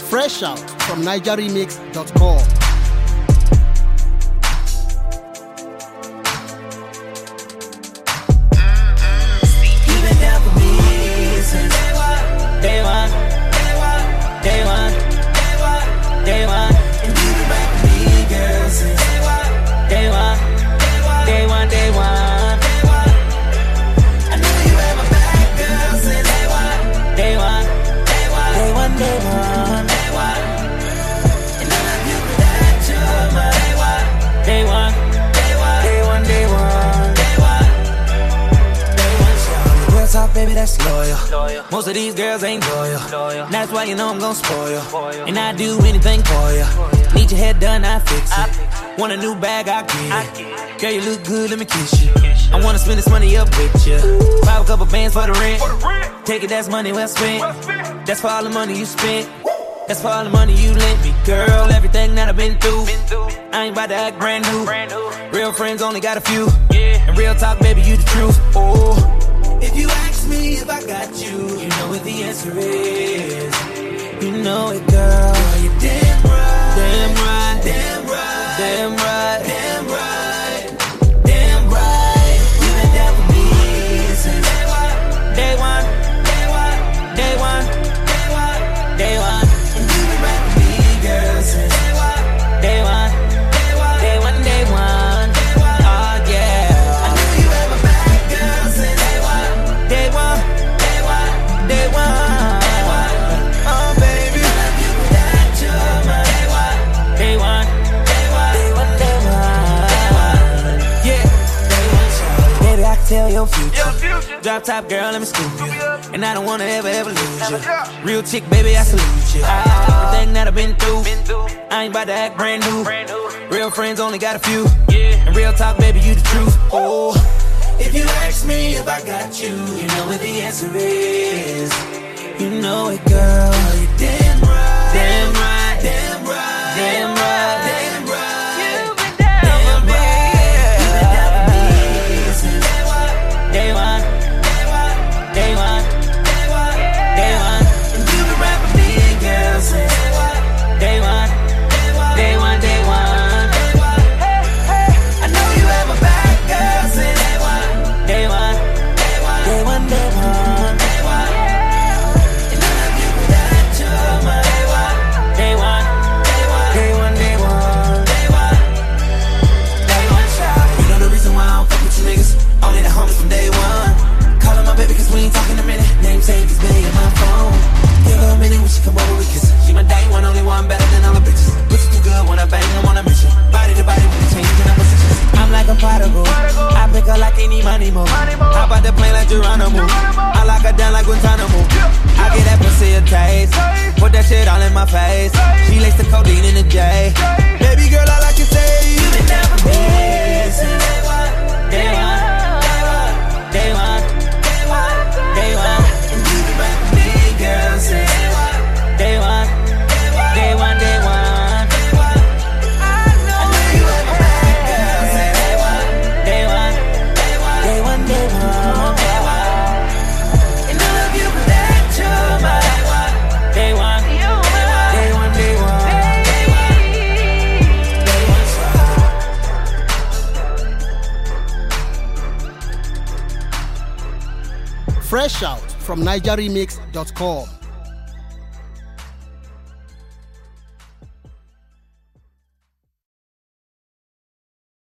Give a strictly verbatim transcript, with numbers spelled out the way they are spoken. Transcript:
Fresh out from niger remix dot com. Day one, day one, day one, day one, and you been back with me, girl, since day one, day one, day one. I know you had my back, girl, since day one, day one, day one, day one, day one. And I love you for that, you're my day one, day one, day one, day one, day one, day one. Real talk, baby, that's loyal. Most of these girls ain't loyal. loyal. That's why you know I'm gon' spoil you. And I do anything for you. Need your hair done, I fix it. I fix Want a new bag, I get it. Girl, you look good, let me kiss you. Kiss you. I wanna spend this money up with you. Buy a couple bands for the rent. For the rent. Take it, that's money well spent. well spent. That's for all the money you spent. That's for all the money you lent me, girl. Everything that I've been through. Been through. I ain't about to act brand new. brand new. Real friends only got a few. Yeah. And real talk, baby, you the truth. Oh. If you ask me if I got you, you know what the answer is. You know it, girl. Girl, you damn right. Damn right. Damn right. Damn right. Damn right. Damn right. You been down for me since day one. Day one. Day one. Day one. Day one. Day one. And you been right with me, girl, since day one. Day one. Day one. Day one. Day one. Oh yeah. I know you had my back, girl, since day one. Day one. Day one. Day one. Oh baby, I love you for that, you're my day one. Day one. Day one. Day one. Day one. Yeah. Day one, child. Baby, I can tell your future. Drop top girl, let me scoop you. And I don't wanna ever, ever lose you. Real chick, baby, I salute you. Everything that I've been through, I ain't about to act brand new. Real friends only got a few. And real talk, baby, you the truth. Oh, if you ask me if I got you, you know what the answer is. You know it, girl. You damn right. Damn right. Damn right. Damn right. Damn right. You've been down damn for me. Right. You've been down for me since day one. Day one. Day one. Day one. Day one. And you've been right for me, girl, since day one. Day one. Day one. Day one. Day one. Hey, hey. I know you had my back, girl, since day one. Day one. Day one. Day one. Day one. Day one. And I love you for that, you're my day one. Day one. Day one. Day one. Day one. Day one. Day one, child. You know the reason why I don't fuck with you niggas. Only the homies from day one. Callin' my baby cause we ain't talking a minute. Name save is Billy in my phone. Give her a minute when she come over with kiss. She my day one, only one better than all the bitches. Pussy too good when I bang, I wanna miss you. Body to body when we changing up positions. I'm like a prodigal. I pick her like any money more. Hop out the plane like Geronimo. I lock her down like Guantanamo. I get that pussy a taste. Put that shit all in my face. She lace the codeine in the J. Baby girl, all I can say, you been down for me since day one. Day one. Day one. Day one. Day one. And you been right with me, girl, since day one. Day one. Day one. Day one. I know you had my back, girl, since day one. Day one. Day one. Day one. Day one. And I love you for that, you're my day one. Day one. Day one. Day one. Day one. Fresh out from niger remix dot com.